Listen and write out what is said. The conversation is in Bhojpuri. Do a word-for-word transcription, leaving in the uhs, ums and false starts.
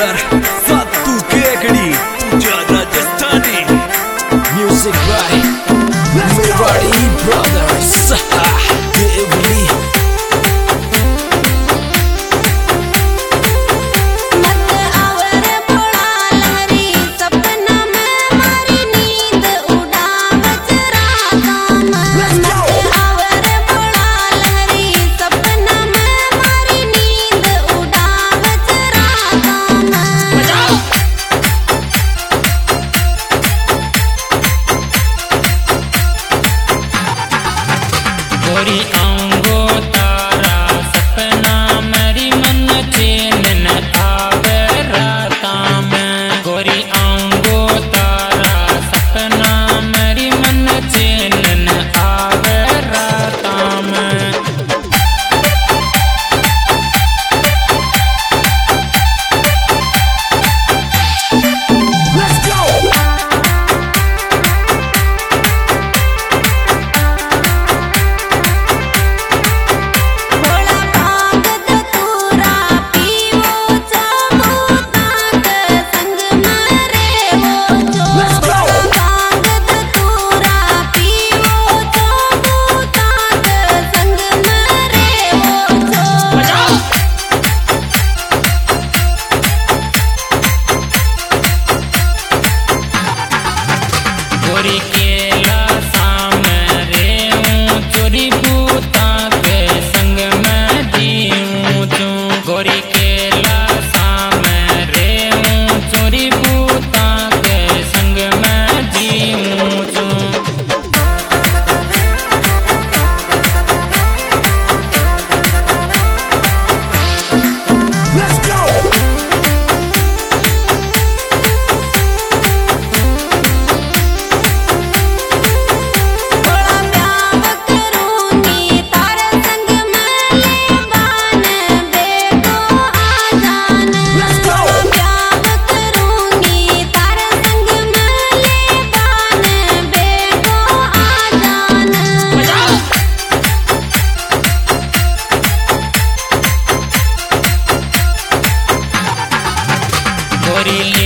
सिंगर सातू केकड़ी तुझा Rajasthani music by Mewari brothers Deoli. गोरी आऊंगो तारा सपना मेरी मन चैन न आवे राता में। गोरी आऊंगो तारा सपना मेरी मन चैन न आवे राता में। गोरी केला शाम रे हूँ चोरी बूता के संग में जीऊँ चूँ। गोरी केला शाम रे हूँ चोरी बूता के संग में जीऊँ चूँ। गोरी